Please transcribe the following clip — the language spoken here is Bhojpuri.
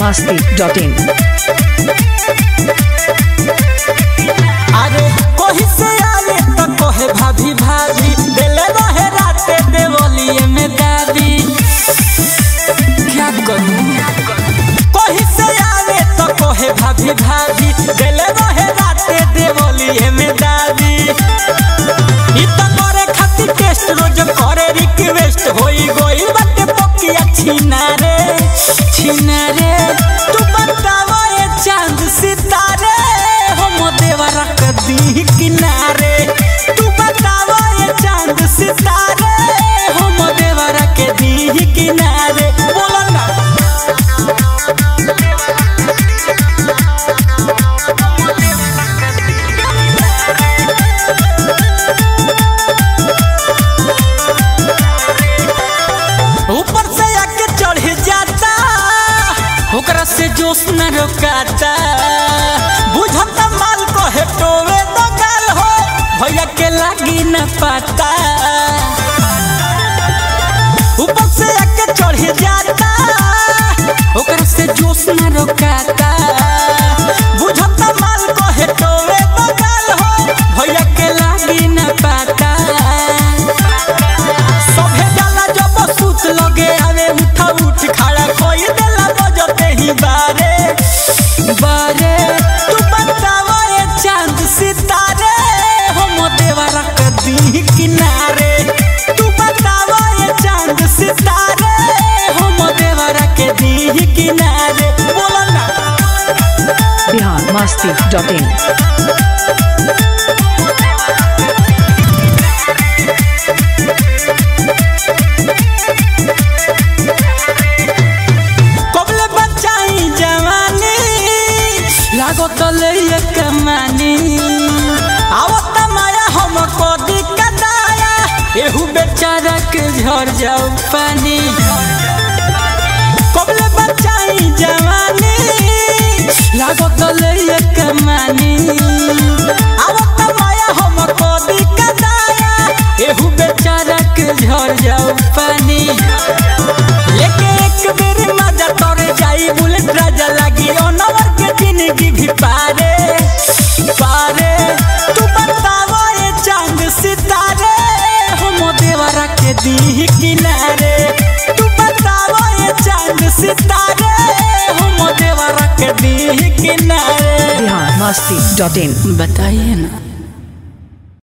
biharmasti.in अरे कोही से आले तो कोहे भाभी भाभी दिले रहे राते देवलिए में दादी क्या करूं कोही से आले तो कोहे भाभी भाभी दिले रहे राते देवलिए में दादी इतना करे खातिर टेस्ट रोज करे रिक्वेस्ट होई गोई बाटे पकिया छीना रे तू बतावा ये चांद सितारे हम देवरा कदी किनारे तू बतावा ये चांद सितारे हम देवरा के दी किनारे बोलो ना ऊपर से आके चढ़ जाता ओकरा से जोश न रोकाता बुझता माल को हेटोवे तो गाल हो भैया के लागी न पाता ऊपर से आके चढ़ जाता ओकरा से जोश न रोकाता बुझता माल को हेटोवे तो गाल हो भैया के लागी न पाता सभे जाला जब सूत लगे आवे उठा उठ खड़ा कोई देला बजते ही बारे तू बतावा ये चांद सितारे हम देवरा कदी किनारे तू बतावा ये चांद सितारे हम देवरा के दी किनारे बोलो ना biharmasti.in कबले बचाई जवानी लागो तले ये कमानी आवत माया हम को दिक्कताया एहू बेचारा के झड़ जाऊ पानी कबले बचाई जवानी लागो तले ये कमानी आवत माया हम को दिक्कताया एहू बेचारा के झड़ जाऊ पानी लेके एक बेर मजा तोरे जाई बुलेट राजा लागी ओनवर के जिंदगी भी पारे तू बतावा ये चांद सितारे हम देवरा के दी किनारे तू बतावा ये चांद सितारे हम देवरा के दी किनारे biharmasti.in बताइए ना।